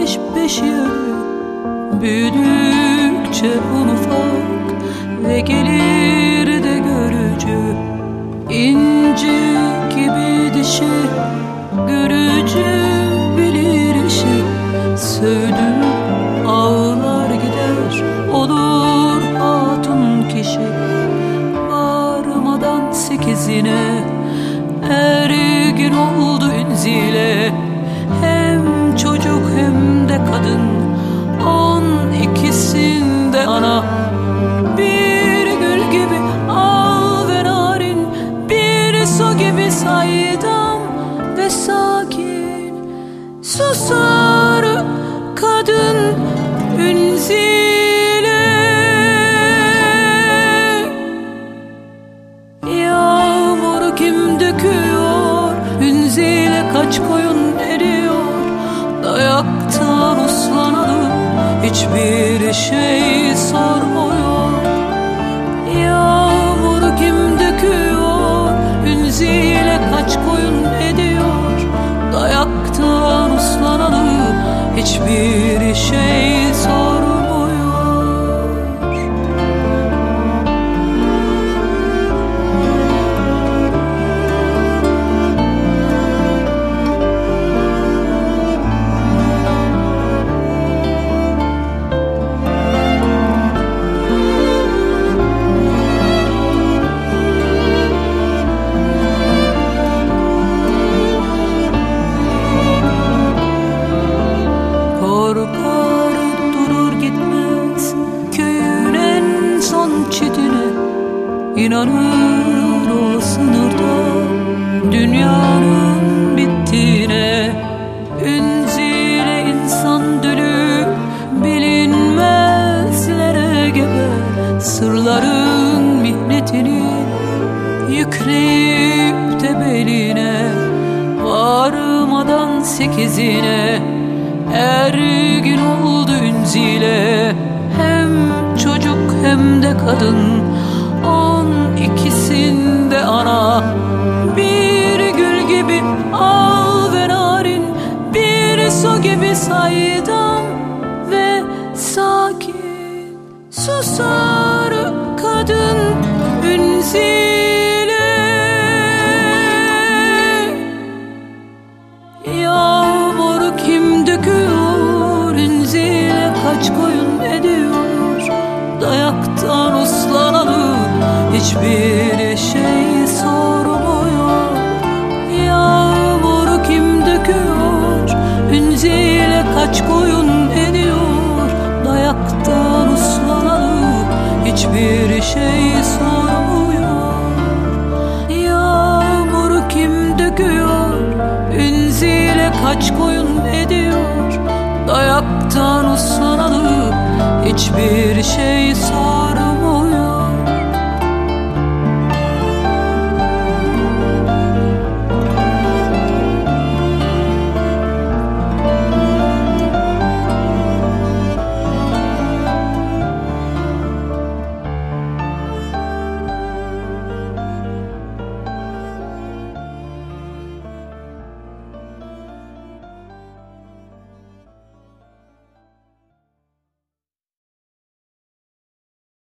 ateş beş yönü. Büyüdükçe un ufak ve gelir de görücü. İnci gibi dişi, görücü bilir işi. Söğüdüm ağlar gider, olur hatun kişi. Varmadan sekizine ergin oldu ünzile. Hem çocuk hem de kadın, 12'sinde ana. Bir gül gibi al ve narin, bir su gibi saydam ve sakin. Susar kadın ünzile. Yağmuru kim döküyor, ünzile kaç koyun eriyor. Dayaktan uslanalım, hiçbir şey sormuyor. Yağmuru kim döküyor, ünzile kaç koyun ediyor. Dayaktan uslanalım, hiçbir şey sormuyor. Korkar durur gitmez köyün en son çitine. İnanır o sınırda dünyanın bittiğine. Ünzile insan dölü, bilinmezlere gebe. Sırların mihnetini yükleyip de beline. Varmadan sekizine ergin oldu ünzile. Hem çocuk hem de kadın, 12'sinde ana. Bir gül gibi al ve narin, bir su gibi saydam ve sakin. Susar kadın ünzile. Yağmuru kim döküyor, ünzile kaç koyun ediyor. Dayaktan uslanalı, hiçbir şey sormuyor. Yağmuru kim döküyor, ünzile kaç koyun ediyor. Dayaktan uslanalı, hiçbir şey sormuyor. Yağmuru kim döküyor, ünzile kaç koyun ediyor. Dayaktan uslanalı, hiçbir şey sormuyor.